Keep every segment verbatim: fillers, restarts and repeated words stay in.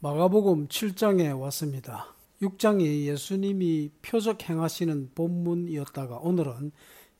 마가복음 칠 장에 왔습니다. 육 장이 예수님이 표적 행하시는 본문이었다가 오늘은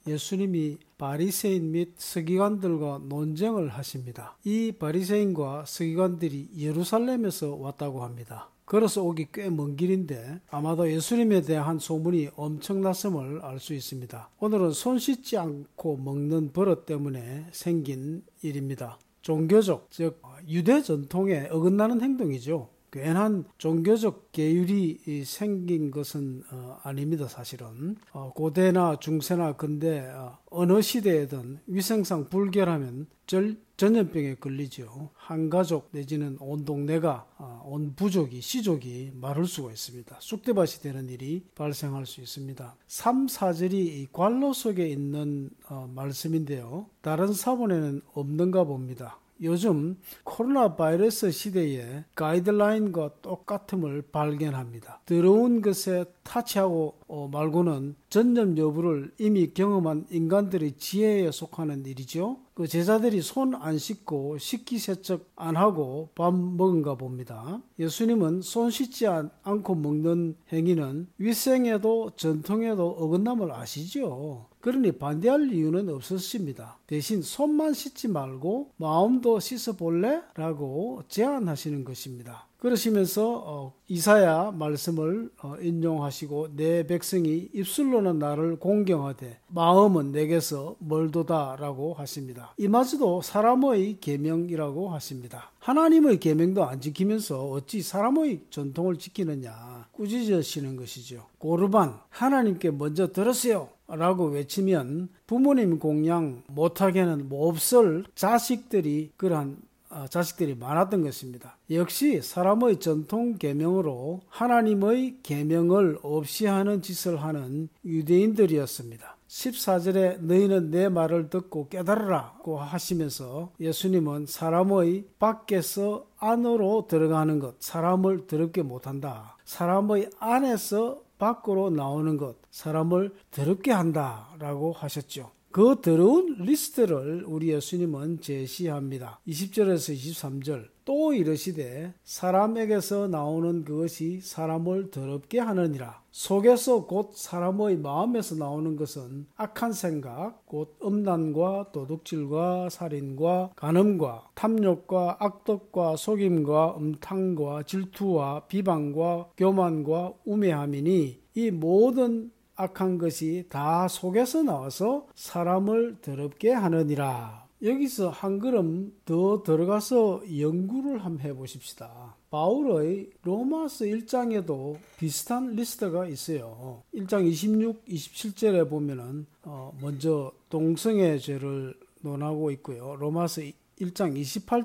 예수님이 바리새인 및 서기관들과 논쟁을 하십니다. 이 바리새인과 서기관들이 예루살렘에서 왔다고 합니다. 걸어서 오기 꽤 먼 길인데 아마도 예수님에 대한 소문이 엄청났음을 알 수 있습니다. 오늘은 손 씻지 않고 먹는 버릇 때문에 생긴 일입니다. 종교적, 즉 유대 전통에 어긋나는 행동이죠. 괜한 종교적 계율이 생긴 것은 어, 아닙니다. 사실은 어, 고대나 중세나 근대 어, 어느 시대에든 위생상 불결하면 절, 전염병에 걸리죠. 한 가족 내지는 온 동네가 어, 온 부족이 시족이 마를 수가 있습니다. 쑥대밭이 되는 일이 발생할 수 있습니다. 삼, 사절이 관로 속에 있는 어, 말씀인데요. 다른 사본에는 없는가 봅니다. 요즘 코로나 바이러스 시대에 가이드라인과 똑같음을 발견합니다. 더러운 것에 타치하고 말고는 전염 여부를 이미 경험한 인간들의 지혜에 속하는 일이죠. 그 제자들이 손 안 씻고 식기세척 안 하고 밥 먹은가 봅니다. 예수님은 손 씻지 않고 먹는 행위는 위생에도 전통에도 어긋남을 아시죠. 그러니 반대할 이유는 없으십니다. 대신 손만 씻지 말고 마음도 씻어볼래? 라고 제안하시는 것입니다. 그러시면서 어, 이사야 말씀을 어, 인용하시고 내 백성이 입술로는 나를 공경하되 마음은 내게서 멀도다 라고 하십니다. 이마저도 사람의 계명이라고 하십니다. 하나님의 계명도 안 지키면서 어찌 사람의 전통을 지키느냐 꾸짖으시는 것이죠. 고르반 하나님께 먼저 들으세요 라고 외치면 부모님 공양 못하게는 몹쓸 자식들이 그러한 어, 자식들이 많았던 것입니다. 역시 사람의 전통 계명으로 하나님의 계명을 없이 하는 짓을 하는 유대인들이었습니다. 십사 절에 너희는 내 말을 듣고 깨달으라고 하시면서 예수님은 사람의 밖에서 안으로 들어가는 것, 사람을 더럽게 못한다. 사람의 안에서 밖으로 나오는 것, 사람을 더럽게 한다라고 하셨죠. 그 더러운 리스트를 우리 예수님은 제시합니다. 이십 절에서 이십삼 절 또 이르시되 사람에게서 나오는 그것이 사람을 더럽게 하느니라. 속에서 곧 사람의 마음에서 나오는 것은 악한 생각, 곧 음란과 도둑질과 살인과 간음과 탐욕과 악독과 속임과 음탕과 질투와 비방과 교만과 우매함이니 이 모든 악한 것이 다 속에서 나와서 사람을 더럽게 하느니라. 여기서 한 걸음 더 들어가서 연구를 한번 해보십시다. 바울의 로마서 일 장에도 비슷한 리스트가 있어요. 일 장 이십육, 이십칠 절에 보면은 어 먼저 동성애 죄를 논하고 있고요. 로마서 일 장 이십팔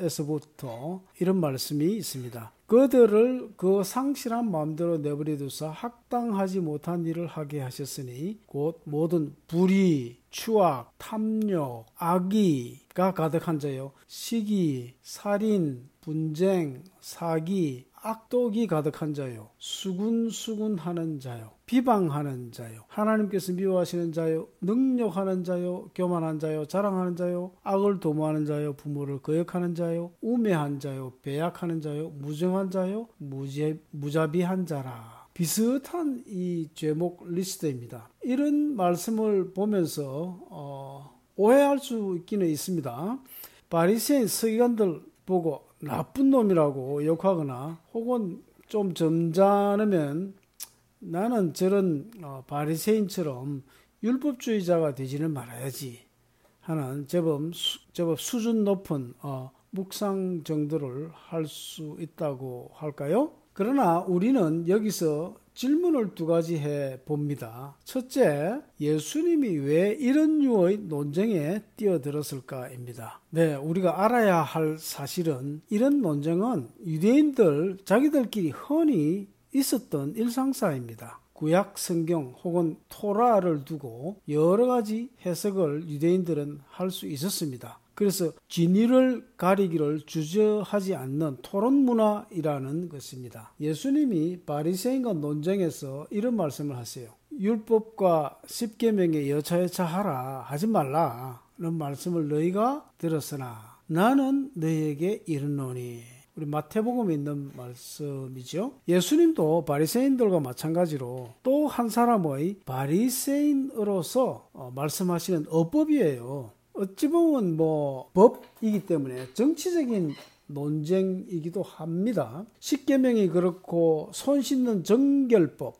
절에서부터 이런 말씀이 있습니다. 그들을 그 상실한 마음대로 내버려두사 합당하지 못한 일을 하게 하셨으니 곧 모든 불의, 추악, 탐욕, 악의가 가득한 자요. 시기, 살인, 분쟁, 사기, 악독이 가득한 자요. 수군수군하는 자요. 비방하는 자요. 하나님께서 미워하시는 자요. 능욕하는 자요. 교만한 자요. 자랑하는 자요. 악을 도모하는 자요. 부모를 거역하는 자요. 우매한 자요. 배약하는 자요. 무정한 자요. 무제, 무자비한 자라. 비슷한 이 제목 리스트입니다. 이런 말씀을 보면서 어, 오해할 수 있기는 있습니다. 바리새인 서기관들 보고 나쁜 놈이라고 욕하거나 혹은 좀 점잖으면 나는 저런 어, 바리새인처럼 율법주의자가 되지는 말아야지 하는 제법, 수, 제법 수준 높은 어, 묵상 정도를 할 수 있다고 할까요? 그러나 우리는 여기서 질문을 두 가지 해 봅니다. 첫째, 예수님이 왜 이런 류의 논쟁에 뛰어들었을까입니다. 네, 우리가 알아야 할 사실은 이런 논쟁은 유대인들 자기들끼리 흔히 있었던 일상사입니다. 구약 성경 혹은 토라를 두고 여러 가지 해석을 유대인들은 할 수 있었습니다. 그래서 진위를 가리기를 주저하지 않는 토론 문화이라는 것입니다. 예수님이 바리새인과 논쟁에서 이런 말씀을 하세요. 율법과 십계명에 여차여차하라 하지 말라 는 말씀을 너희가 들었으나 나는 너희에게 이르노니. 우리 마태복음에 있는 말씀이죠. 예수님도 바리새인들과 마찬가지로 또 한 사람의 바리새인으로서 어, 말씀하시는 어법이에요. 어찌 보면 뭐 법이기 때문에 정치적인 논쟁이기도 합니다. 십계명이 그렇고 손 씻는 정결법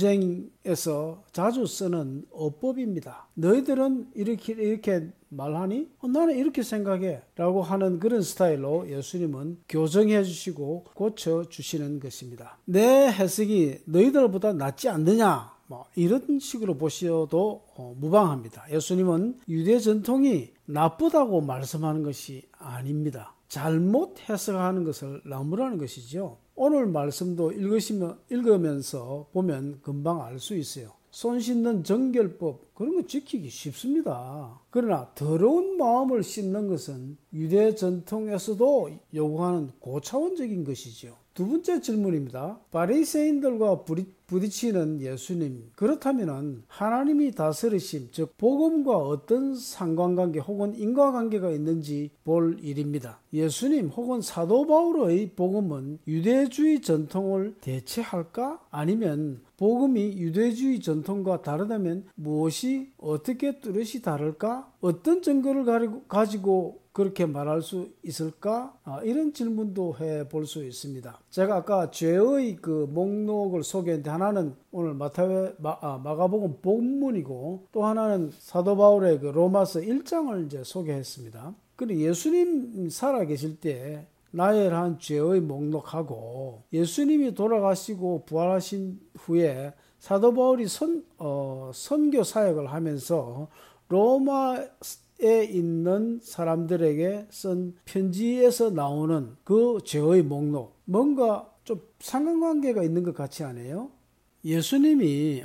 논쟁에서 자주 쓰는 어법입니다. 너희들은 이렇게 이렇게 말하니? 어, 나는 이렇게 생각해 라고 하는 그런 스타일로 예수님은 교정해 주시고 고쳐 주시는 것입니다. 내 해석이 너희들보다 낫지 않느냐, 뭐 이런 식으로 보셔도 어, 무방합니다. 예수님은 유대 전통이 나쁘다고 말씀하는 것이 아닙니다. 잘못 해석하는 것을 나무라는 것이죠. 오늘 말씀도 읽으시면, 읽으면서 보면 금방 알 수 있어요. 손 씻는 정결법, 그런 거 지키기 쉽습니다. 그러나 더러운 마음을 씻는 것은 유대 전통에서도 요구하는 고차원적인 것이죠. 두 번째 질문입니다. 바리새인들과 부딪히는 예수님, 그렇다면 하나님이 다스리심, 즉 복음과 어떤 상관관계 혹은 인과관계가 있는지 볼 일입니다. 예수님 혹은 사도 바울의 복음은 유대주의 전통을 대체할까? 아니면 복음이 유대주의 전통과 다르다면 무엇이 어떻게 뚜렷이 다를까? 어떤 증거를 가지고 그렇게 말할 수 있을까? 아, 이런 질문도 해볼 수 있습니다. 제가 아까 죄의 그 목록을 소개했는데 하나는 오늘 마태, 마, 아, 마가복음 본문이고 또 하나는 사도 바울의 그 로마서 일 장을 이제 소개했습니다. 그런데 예수님 살아계실 때 나열한 죄의 목록하고 예수님이 돌아가시고 부활하신 후에 사도 바울이 선, 어, 선교 사역을 하면서 로마에 있는 사람들에게 쓴 편지에서 나오는 그 죄의 목록, 뭔가 좀 상관관계가 있는 것 같지 않아요? 예수님이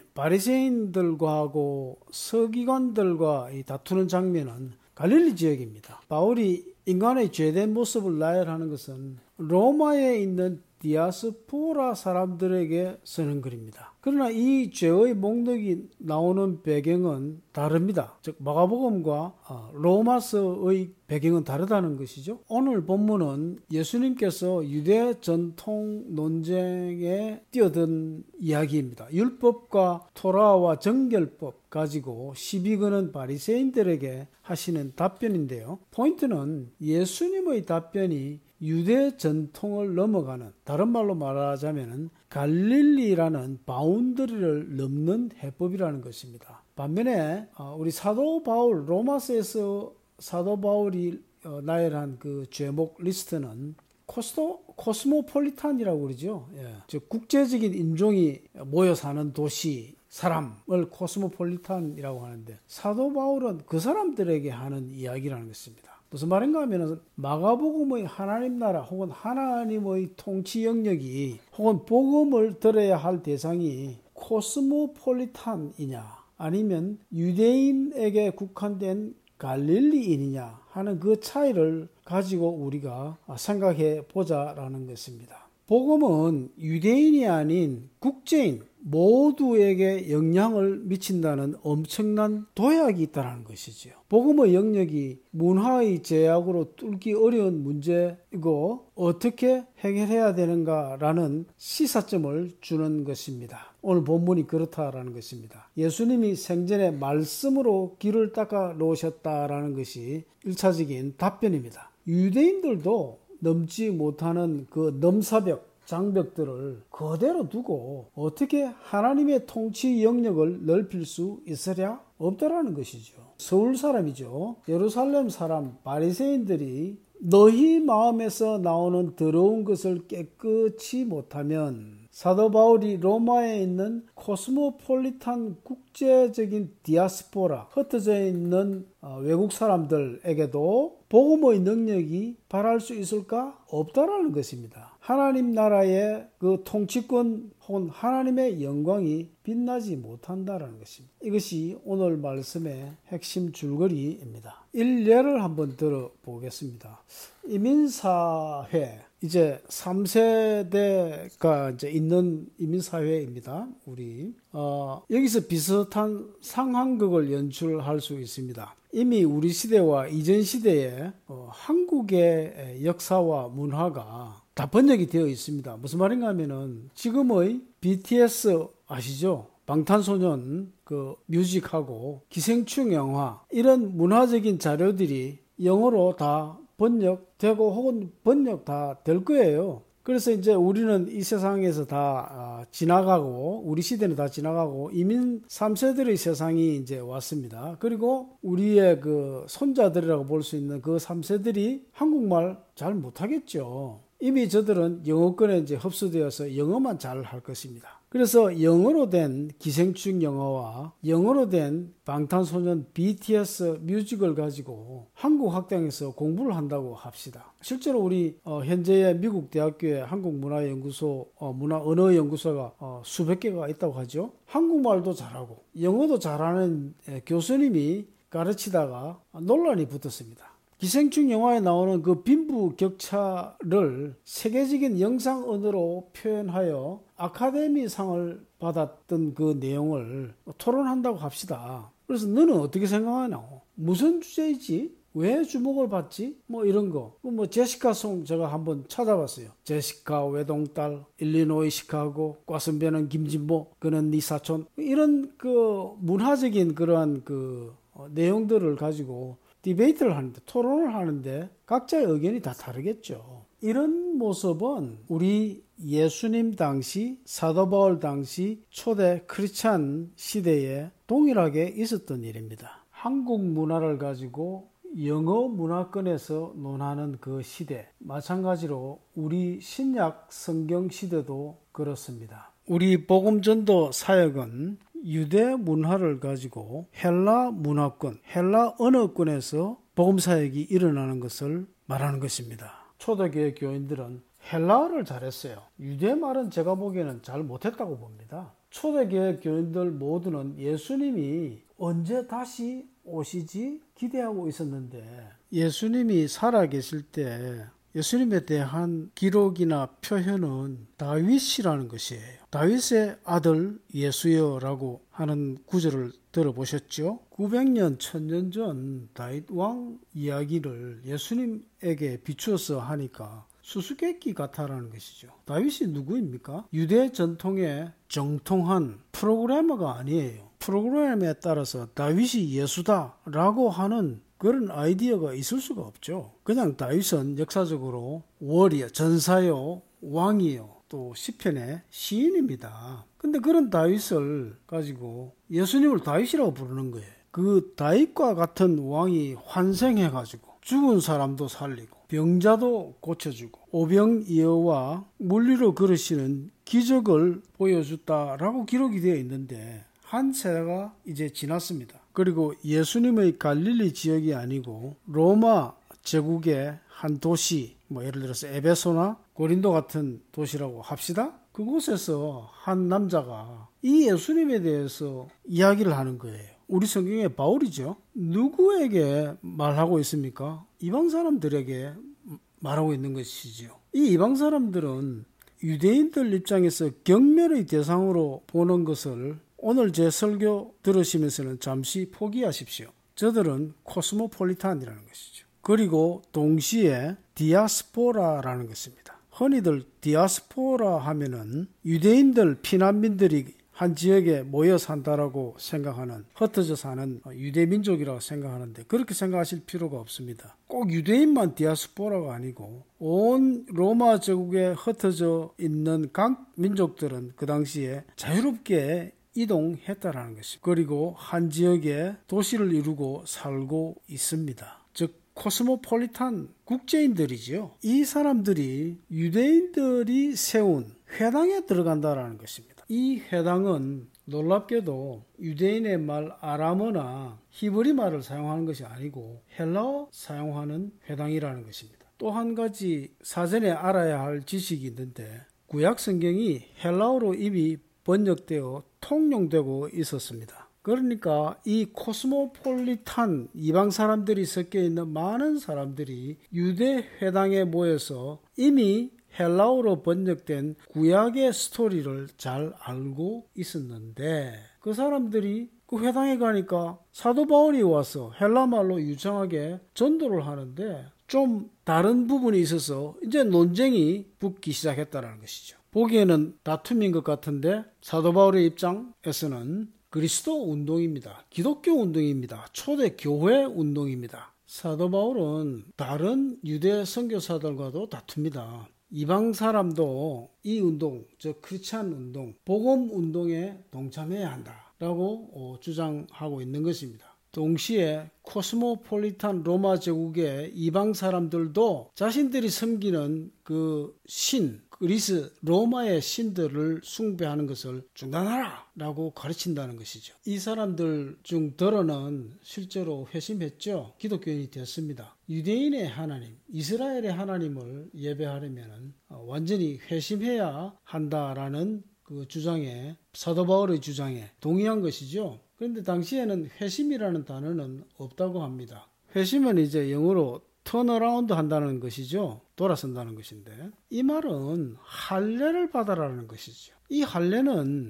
바리새인들과하고 서기관들과 다투는 장면은 갈릴리 지역입니다. 바울이 인간의 죄된 모습을 나열하는 것은 로마에 있는 디아스포라 사람들에게 쓰는 글입니다. 그러나 이 죄의 목록이 나오는 배경은 다릅니다. 즉 마가복음과 로마서의 배경은 다르다는 것이죠. 오늘 본문은 예수님께서 유대 전통 논쟁에 뛰어든 이야기입니다. 율법과 토라와 정결법 가지고 시비 거는 바리새인들에게 하시는 답변인데요. 포인트는 예수님의 답변이 유대 전통을 넘어가는, 다른 말로 말하자면 갈릴리라는 바운더리를 넘는 해법이라는 것입니다. 반면에 우리 사도 바울, 로마서에서 사도 바울이 나열한 그 죄목 리스트는 코스토, 코스모폴리탄이라고 그러죠. 예. 즉 국제적인 인종이 모여 사는 도시, 사람을 코스모폴리탄이라고 하는데 사도 바울은 그 사람들에게 하는 이야기라는 것입니다. 무슨 말인가 하면 마가복음의 하나님 나라 혹은 하나님의 통치 영역이 혹은 복음을 들어야 할 대상이 코스모폴리탄이냐 아니면 유대인에게 국한된 갈릴리인이냐 하는 그 차이를 가지고 우리가 생각해 보자라는 것입니다. 복음은 유대인이 아닌 국제인 모두에게 영향을 미친다는 엄청난 도약이 있다는 것이죠. 복음의 영역이 문화의 제약으로 뚫기 어려운 문제이고 어떻게 해결해야 되는가라는 시사점을 주는 것입니다. 오늘 본문이 그렇다라는 것입니다. 예수님이 생전에 말씀으로 길을 닦아 놓으셨다라는 것이 일차적인 답변입니다. 유대인들도 넘지 못하는 그 넘사벽, 장벽들을 그대로 두고 어떻게 하나님의 통치 영역을 넓힐 수 있으랴? 없다라는 것이죠. 서울 사람이죠. 예루살렘 사람 바리새인들이 너희 마음에서 나오는 더러운 것을 깨끗이 못하면 사도 바울이 로마에 있는 코스모폴리탄 국제적인 디아스포라, 흩어져 있는 외국 사람들에게도 복음의 능력이 발할 수 있을까? 없다라는 것입니다. 하나님 나라의 그 통치권 혹은 하나님의 영광이 빛나지 못한다라는 것입니다. 이것이 오늘 말씀의 핵심 줄거리입니다. 일례를 한번 들어보겠습니다. 이민사회, 이제 삼 세대가 이제 있는 이민사회입니다. 우리 어, 여기서 비슷한 상황극을 연출할 수 있습니다. 이미 우리 시대와 이전 시대에 어, 한국의 역사와 문화가 다 번역이 되어 있습니다. 무슨 말인가 하면은 지금의 비티에스 아시죠? 방탄소년 그 뮤직하고 기생충 영화 이런 문화적인 자료들이 영어로 다 번역되고 혹은 번역 다 될 거예요. 그래서 이제 우리는 이 세상에서 다 지나가고 우리 시대는 다 지나가고 이민 삼 세들의 세상이 이제 왔습니다. 그리고 우리의 그 손자들이라고 볼 수 있는 그 삼 세들이 한국말 잘 못하겠죠. 이미 저들은 영어권에 이제 흡수되어서 영어만 잘 할 것입니다. 그래서 영어로 된 기생충 영어와 영어로 된 방탄소년 비티에스 뮤직을 가지고 한국 학당에서 공부를 한다고 합시다. 실제로 우리 어, 현재의 미국 대학교에 한국문화연구소 어, 문화언어연구소가 어, 수백 개가 있다고 하죠. 한국말도 잘하고 영어도 잘하는 에, 교수님이 가르치다가 논란이 붙었습니다. 기생충 영화에 나오는 그 빈부격차를 세계적인 영상 언어로 표현하여 아카데미 상을 받았던 그 내용을 토론한다고 합시다. 그래서 너는 어떻게 생각하냐? 무슨 주제이지? 왜 주목을 받지? 뭐 이런 거. 뭐 제시카 송 제가 한번 찾아봤어요. 제시카 외동딸, 일리노이 시카고, 꽈선배는 김진모, 그는 네 사촌. 이런 그 문화적인 그러한 그 내용들을 가지고 디베이트를 하는데, 토론을 하는데 각자의 의견이 다 다르겠죠. 이런 모습은 우리 예수님 당시, 사도 바울 당시 초대 크리스찬 시대에 동일하게 있었던 일입니다. 한국 문화를 가지고 영어 문화권에서 논하는 그 시대, 마찬가지로 우리 신약 성경 시대도 그렇습니다. 우리 복음전도 사역은 유대 문화를 가지고 헬라 문화권, 헬라 언어권에서 복음사역이 일어나는 것을 말하는 것입니다. 초대교회 교인들은 헬라어를 잘했어요. 유대 말은 제가 보기에는 잘 못했다고 봅니다. 초대교회 교인들 모두는 예수님이 언제 다시 오시지 기대하고 있었는데, 예수님이 살아계실 때 예수님에 대한 기록이나 표현은 다윗이라는 것이에요. 다윗의 아들 예수여라고 하는 구절을 들어보셨죠? 구백 년, 천 년 전 다윗 왕 이야기를 예수님에게 비추어서 하니까 수수께끼 같아라는 것이죠. 다윗이 누구입니까? 유대 전통의 정통한 프로그래머가 아니에요. 프로그램에 따라서 다윗이 예수다라고 하는 그런 아이디어가 있을 수가 없죠. 그냥 다윗은 역사적으로 월이요, 전사요, 왕이요, 또 시편의 시인입니다. 근데 그런 다윗을 가지고 예수님을 다윗이라고 부르는 거예요. 그 다윗과 같은 왕이 환생해가지고 죽은 사람도 살리고 병자도 고쳐주고 오병이어와 물리로 걸으시는 기적을 보여줬다라고 기록이 되어 있는데, 한 세대가 이제 지났습니다. 그리고 예수님의 갈릴리 지역이 아니고 로마 제국의 한 도시, 뭐 예를 들어서 에베소나 고린도 같은 도시라고 합시다. 그곳에서 한 남자가 이 예수님에 대해서 이야기를 하는 거예요. 우리 성경의 바울이죠. 누구에게 말하고 있습니까? 이방 사람들에게 말하고 있는 것이죠. 이 이방 사람들은 유대인들 입장에서 경멸의 대상으로 보는 것을 오늘 제 설교 들으시면서는 잠시 포기하십시오. 저들은 코스모폴리탄이라는 것이죠. 그리고 동시에 디아스포라라는 것입니다. 흔히들 디아스포라 하면은 유대인들, 피난민들이 한 지역에 모여 산다라고 생각하는, 흩어져 사는 유대민족이라고 생각하는데, 그렇게 생각하실 필요가 없습니다. 꼭 유대인만 디아스포라가 아니고 온 로마 제국에 흩어져 있는 각 민족들은 그 당시에 자유롭게 이동했다라는 것입니다. 그리고 한 지역에 도시를 이루고 살고 있습니다. 즉 코스모폴리탄 국제인들이지요. 이 사람들이 유대인들이 세운 회당에 들어간다라는 것입니다. 이 회당은 놀랍게도 유대인의 말 아람어나 히브리 말을 사용하는 것이 아니고 헬라어 사용하는 회당이라는 것입니다. 또 한 가지 사전에 알아야 할 지식이 있는데, 구약 성경이 헬라어로 이미 번역되어 통용되고 있었습니다. 그러니까 이 코스모폴리탄 이방 사람들이 섞여 있는 많은 사람들이 유대 회당에 모여서 이미 헬라어로 번역된 구약의 스토리를 잘 알고 있었는데, 그 사람들이 그 회당에 가니까 사도 바울이 와서 헬라말로 유창하게 전도를 하는데 좀 다른 부분이 있어서 이제 논쟁이 붙기 시작했다는 것이죠. 보기에는 다툼인 것 같은데 사도 바울의 입장에서는 그리스도 운동입니다. 기독교 운동입니다. 초대 교회 운동입니다. 사도 바울은 다른 유대 선교사들과도 다툽니다. 이방 사람도 이 운동, 즉 크리스찬 운동, 복음 운동에 동참해야 한다라고 주장하고 있는 것입니다. 동시에 코스모폴리탄 로마 제국의 이방 사람들도 자신들이 섬기는 그 신, 그리스 로마의 신들을 숭배하는 것을 중단하라 라고 가르친다는 것이죠. 이 사람들 중 더러는 실제로 회심했죠. 기독교인이 됐습니다. 유대인의 하나님, 이스라엘의 하나님을 예배하려면 완전히 회심해야 한다라는 그 주장에, 사도 바울의 주장에 동의한 것이죠. 그런데 당시에는 회심이라는 단어는 없다고 합니다. 회심은 이제 영어로 턴어라운드 한다는 것이죠. 돌아선다는 것인데, 이 말은 할례를 받아라는 것이죠. 이 할례는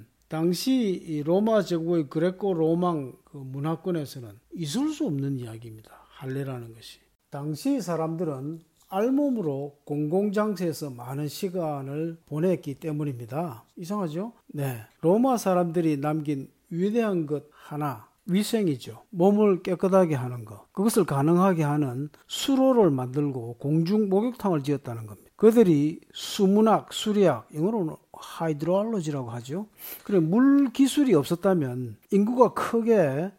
당시 이 로마 제국의 그레코 로망 그 문화권에서는 있을 수 없는 이야기입니다. 할례라는 것이. 당시 사람들은 알몸으로 공공장소에서 많은 시간을 보냈기 때문입니다. 이상하죠? 네. 로마 사람들이 남긴 위대한 것 하나, 위생이죠. 몸을 깨끗하게 하는 것. 그것을 가능하게 하는 수로를 만들고 공중 목욕탕을 지었다는 겁니다. 그들이 수문학, 수리학, 영어로는 하이드로알러지라고 하죠. 그래, 물 기술이 없었다면 인구가 크게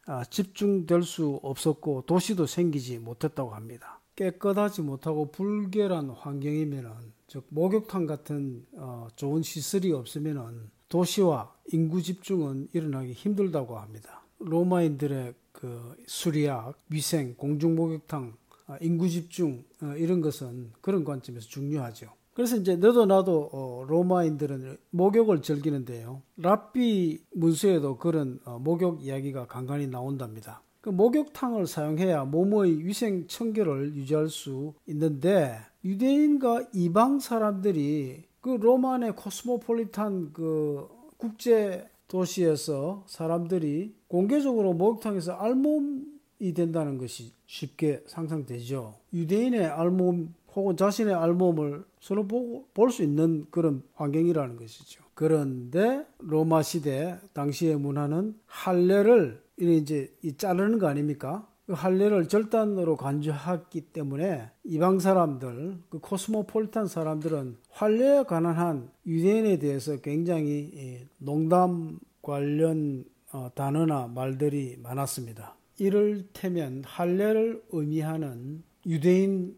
집중될 수 없었고 도시도 생기지 못했다고 합니다. 깨끗하지 못하고 불결한 환경이면은, 즉 목욕탕 같은 어, 좋은 시설이 없으면은 도시와 인구 집중은 일어나기 힘들다고 합니다. 로마인들의 그 수리학, 위생, 공중 목욕탕, 인구 집중 이런 것은 그런 관점에서 중요하죠. 그래서 이제 너도 나도 어, 로마인들은 목욕을 즐기는데요. 랍비 문서에도 그런 어, 목욕 이야기가 간간히 나온답니다. 그 목욕탕을 사용해야 몸의 위생 청결을 유지할 수 있는데, 유대인과 이방 사람들이 그 로마 내 코스모폴리탄 그 국제 도시에서 사람들이 공개적으로 목욕탕에서 알몸이 된다는 것이 쉽게 상상되죠. 유대인의 알몸 혹은 자신의 알몸을 서로 볼 수 있는 그런 환경이라는 것이죠. 그런데 로마 시대 당시의 문화는 할례를 이제 자르는 거 아닙니까? 그 할례를 절단으로 간주했기 때문에 이방 사람들, 그 코스모폴리탄 사람들은 할례에 관한 한 유대인에 대해서 굉장히 농담 관련 단어나 말들이 많았습니다. 이를테면 할례를 의미하는 유대인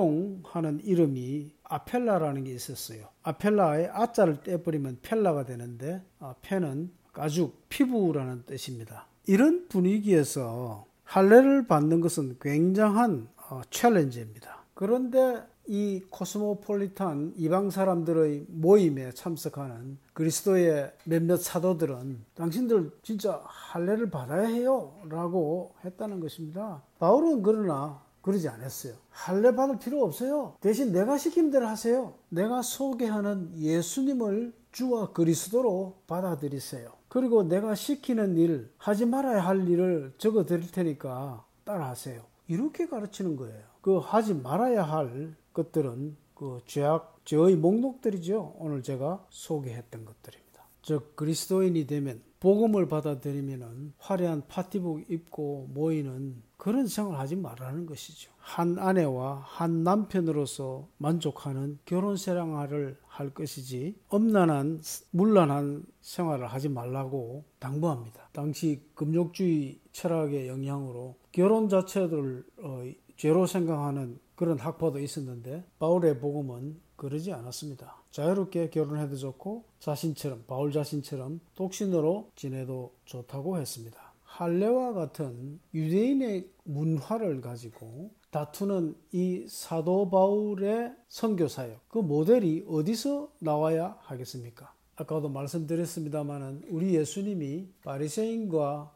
조롱하는 이름이 아펠라라는 게 있었어요. 아펠라의 아자를 떼버리면 펠라가 되는데, 페는 가죽, 피부라는 뜻입니다. 이런 분위기에서 할례를 받는 것은 굉장한 어, 챌린지입니다. 그런데 이 코스모폴리탄 이방 사람들의 모임에 참석하는 그리스도의 몇몇 사도들은 당신들 진짜 할례를 받아야 해요 라고 했다는 것입니다. 바울은 그러나 그러지 않았어요. 할례 받을 필요 없어요. 대신 내가 시킨 대로 하세요. 내가 소개하는 예수님을 주와 그리스도로 받아들이세요. 그리고 내가 시키는 일, 하지 말아야 할 일을 적어 드릴 테니까 따라하세요. 이렇게 가르치는 거예요. 그 하지 말아야 할 것들은 그 죄악, 죄의 목록들이죠. 오늘 제가 소개했던 것들입니다. 즉 그리스도인이 되면, 복음을 받아들이면 화려한 파티복 입고 모이는 그런 생활을 하지 말라는 것이죠. 한 아내와 한 남편으로서 만족하는 결혼 생활을 할 것이지 엄란한, 문란한 생활을 하지 말라고 당부합니다. 당시 금욕주의 철학의 영향으로 결혼 자체를 어, 죄로 생각하는 그런 학파도 있었는데, 바울의 복음은 그러지 않았습니다. 자유롭게 결혼해도 좋고 자신처럼, 바울 자신처럼 독신으로 지내도 좋다고 했습니다. 할례와 같은 유대인의 문화를 가지고 다투는 이 사도 바울의 선교사역, 그 모델이 어디서 나와야 하겠습니까? 아까도 말씀드렸습니다마는 우리 예수님이 바리새인과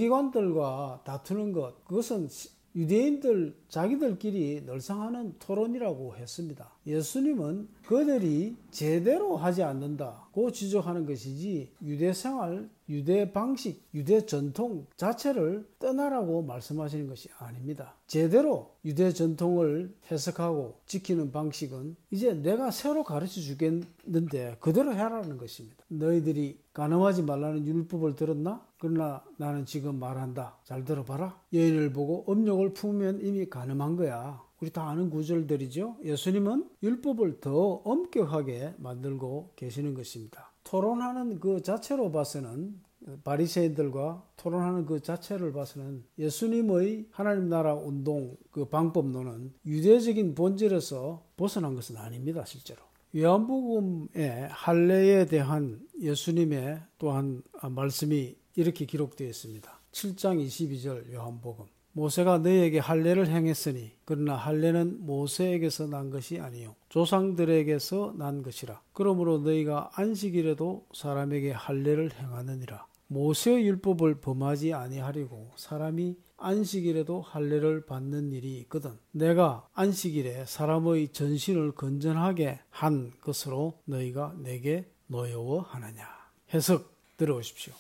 서기관들과 다투는 것, 그것은 유대인들 자기들끼리 늘상 하는 토론이라고 했습니다. 예수님은 그들이 제대로 하지 않는다고 지적하는 것이지 유대 생활, 유대 방식, 유대 전통 자체를 떠나라고 말씀하시는 것이 아닙니다. 제대로 유대 전통을 해석하고 지키는 방식은 이제 내가 새로 가르쳐 주겠는데 그대로 해라는 것입니다. 너희들이 간음하지 말라는 율법을 들었나? 그러나 나는 지금 말한다. 잘 들어봐라. 여인을 보고 음욕을 품으면 이미 간음한 거야. 우리 다 아는 구절들이죠. 예수님은 율법을 더 엄격하게 만들고 계시는 것입니다. 토론하는 그 자체로 봐서는 바리새인들과 토론하는 그 자체를 봐서는 예수님의 하나님 나라 운동 그 방법론은 유대적인 본질에서 벗어난 것은 아닙니다. 실제로. 요한복음의 할례에 대한 예수님의 또한 말씀이 이렇게 기록되어 있습니다. 칠 장 이십이 절 요한복음. 모세가 너희에게 할례를 행했으니 그러나 할례는 모세에게서 난 것이 아니요 조상들에게서 난 것이라. 그러므로 너희가 안식일에도 사람에게 할례를 행하느니라. 모세의 율법을 범하지 아니하려고 사람이 안식일에도 할례를 받는 일이 있거든. 내가 안식일에 사람의 전신을 건전하게 한 것으로 너희가 내게 노여워하느냐. 해석 들어오십시오.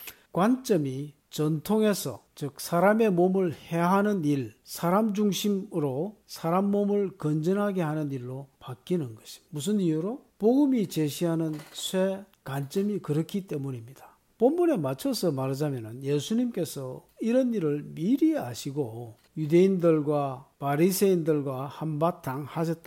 관점이 전통에서 즉 사람의 몸을 해하는 일, 사람 중심으로 사람 몸을 건전하게 하는 일로 바뀌는 것입니다. 무슨 이유로? 복음이 제시하는 쇠 관점이 그렇기 때문입니다. 본문에 맞춰서 말하자면 예수님께서 이런 일을 미리 아시고 유대인들과 바리새인들과 한바탕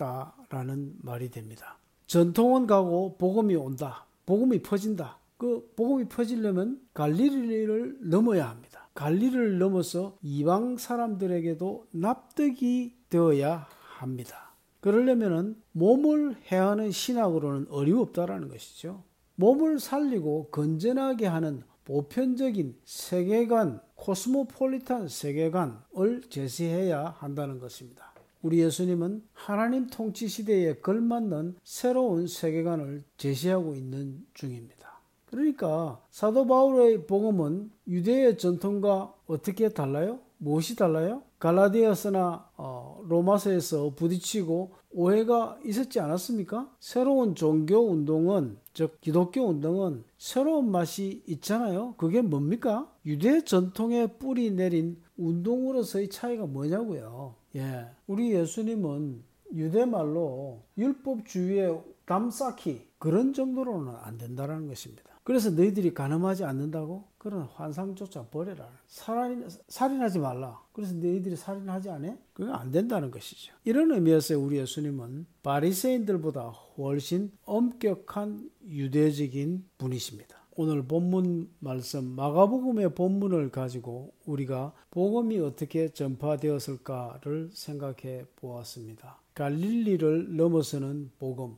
하셨다라는 말이 됩니다. 전통은 가고 복음이 온다. 복음이 퍼진다. 그 복음이 퍼지려면 갈릴리를 넘어야 합니다. 갈릴리를 넘어서 이방 사람들에게도 납득이 되어야 합니다. 그러려면 몸을 해하는 신학으로는 어림없다라는 것이죠. 몸을 살리고 건전하게 하는 보편적인 세계관, 코스모폴리탄 세계관을 제시해야 한다는 것입니다. 우리 예수님은 하나님 통치 시대에 걸맞는 새로운 세계관을 제시하고 있는 중입니다. 그러니까 사도 바울의 복음은 유대의 전통과 어떻게 달라요? 무엇이 달라요? 갈라디아서나 어, 로마서에서 부딪히고 오해가 있었지 않았습니까? 새로운 종교 운동은 즉 기독교 운동은 새로운 맛이 있잖아요. 그게 뭡니까? 유대 전통에 뿌리 내린 운동으로서의 차이가 뭐냐고요. 예, 우리 예수님은 유대말로 율법주의의 담쌓기 그런 정도로는 안 된다는 것입니다. 그래서 너희들이 간음하지 않는다고? 그런 환상조차 버려라. 살인, 살인하지 말라. 그래서 너희들이 살인하지 않아? 그게 안 된다는 것이죠. 이런 의미에서 우리 예수님은 바리새인들보다 훨씬 엄격한 유대적인 분이십니다. 오늘 본문 말씀 마가복음의 본문을 가지고 우리가 복음이 어떻게 전파되었을까를 생각해 보았습니다. 갈릴리를 넘어서는 복음,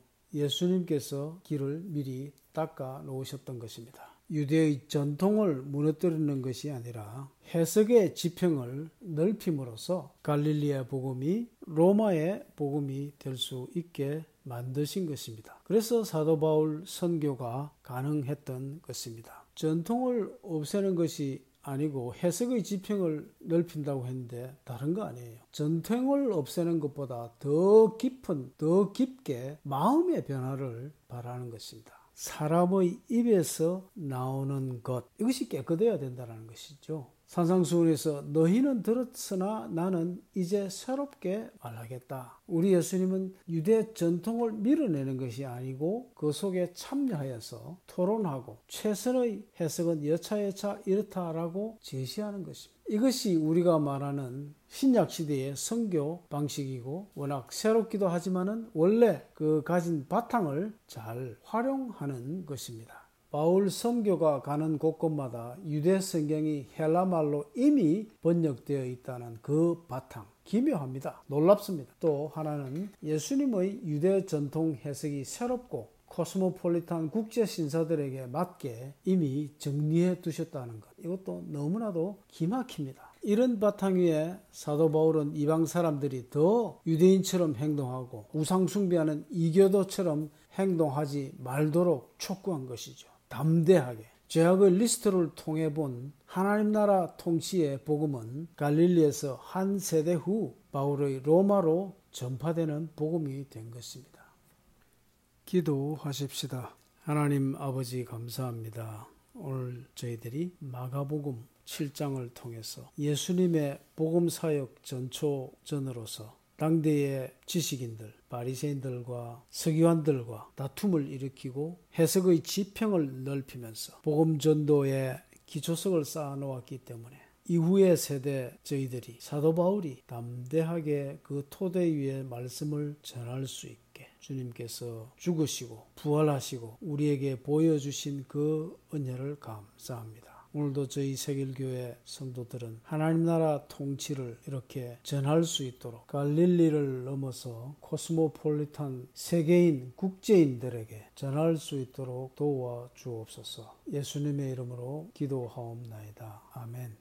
예수님께서 길을 미리 닦아 놓으셨던 것입니다. 유대의 전통을 무너뜨리는 것이 아니라 해석의 지평을 넓힘으로써 갈릴리의 복음이 로마의 복음이 될 수 있게 만드신 것입니다. 그래서 사도 바울 선교가 가능했던 것입니다. 전통을 없애는 것이 아니고 해석의 지평을 넓힌다고 했는데 다른 거 아니에요. 전통을 없애는 것보다 더 깊은, 더 깊게 마음의 변화를 바라는 것입니다. 사람의 입에서 나오는 것, 이것이 깨끗해야 된다는 것이죠. 산상수훈에서 너희는 들었으나 나는 이제 새롭게 말하겠다. 우리 예수님은 유대 전통을 밀어내는 것이 아니고 그 속에 참여하여서 토론하고 최선의 해석은 여차여차 이렇다라고 제시하는 것입니다. 이것이 우리가 말하는 신약시대의 선교 방식이고 워낙 새롭기도 하지만은 원래 그 가진 바탕을 잘 활용하는 것입니다. 바울 선교가 가는 곳곳마다 유대 성경이 헬라말로 이미 번역되어 있다는 그 바탕. 기묘합니다. 놀랍습니다. 또 하나는 예수님의 유대 전통 해석이 새롭고 코스모폴리탄 국제 신사들에게 맞게 이미 정리해 두셨다는 것. 이것도 너무나도 기막힙니다. 이런 바탕 위에 사도 바울은 이방 사람들이 더 유대인처럼 행동하고 우상 숭배하는 이교도처럼 행동하지 말도록 촉구한 것이죠. 담대하게 죄악의 리스트를 통해 본 하나님 나라 통치의 복음은 갈릴리에서 한 세대 후 바울의 로마로 전파되는 복음이 된 것입니다. 기도하십시다. 하나님 아버지 감사합니다. 오늘 저희들이 마가복음 칠 장을 통해서 예수님의 복음사역 전초전으로서 당대의 지식인들, 바리새인들과 서기관들과 다툼을 일으키고 해석의 지평을 넓히면서 복음 전도의 기초석을 쌓아놓았기 때문에 이후의 세대 저희들이 사도 바울이 담대하게 그 토대 위에 말씀을 전할 수 있게 주님께서 죽으시고 부활하시고 우리에게 보여주신 그 은혜를 감사합니다. 오늘도 저희 세길교회 성도들은 하나님 나라 통치를 이렇게 전할 수 있도록 갈릴리를 넘어서 코스모폴리탄 세계인 국제인들에게 전할 수 있도록 도와 주옵소서. 예수님의 이름으로 기도하옵나이다. 아멘.